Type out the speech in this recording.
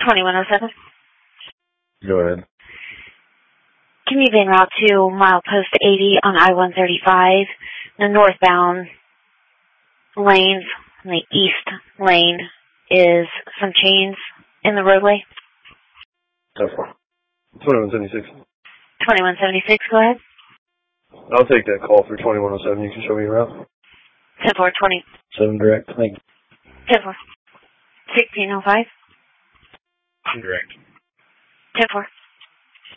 2107. Go ahead. Can you be en route to milepost 80 on I-135? The northbound lanes, the east lane, is some chains in the roadway. How far? 2176. 2176, go ahead. I'll take that call for 2107. You can show me around. 10-4-20. 7 direct. Thank you. 10-4. 1605. Direct. 10-4.